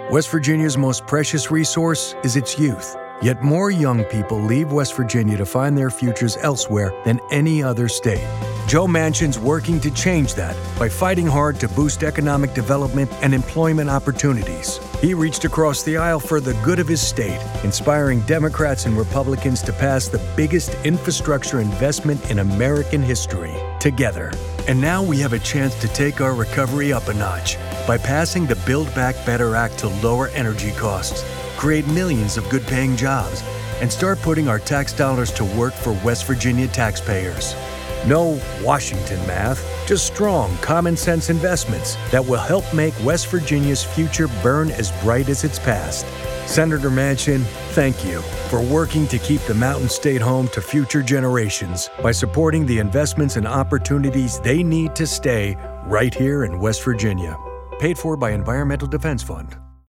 West Virginia's most precious resource is its youth. Yet more young people leave West Virginia to find their futures elsewhere than any other state. Joe Manchin's working to change that by fighting hard to boost economic development and employment opportunities. He reached across the aisle for the good of his state, inspiring Democrats and Republicans to pass the biggest infrastructure investment in American history, together. And now we have a chance to take our recovery up a notch by passing the Build Back Better Act to lower energy costs, create millions of good-paying jobs, and start putting our tax dollars to work for West Virginia taxpayers. No Washington math, just strong, common-sense investments that will help make West Virginia's future burn as bright as its past. Senator Manchin, thank you for working to keep the Mountain State home to future generations by supporting the investments and opportunities they need to stay right here in West Virginia. Paid for by Environmental Defense Fund.